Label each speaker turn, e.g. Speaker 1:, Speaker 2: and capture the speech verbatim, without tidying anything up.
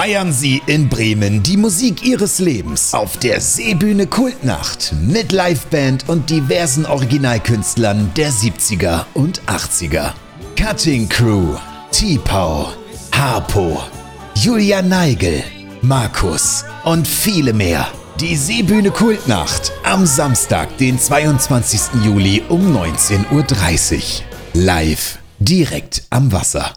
Speaker 1: Feiern Sie in Bremen die Musik Ihres Lebens auf der Seebühne Kultnacht mit Liveband und diversen Originalkünstlern der siebziger und achtziger. Cutting Crew, T-Pow, Harpo, Julia Neigel, Markus und viele mehr. Die Seebühne Kultnacht am Samstag, den zweiundzwanzigsten Juli um neunzehn Uhr dreißig. Live, direkt am Wasser.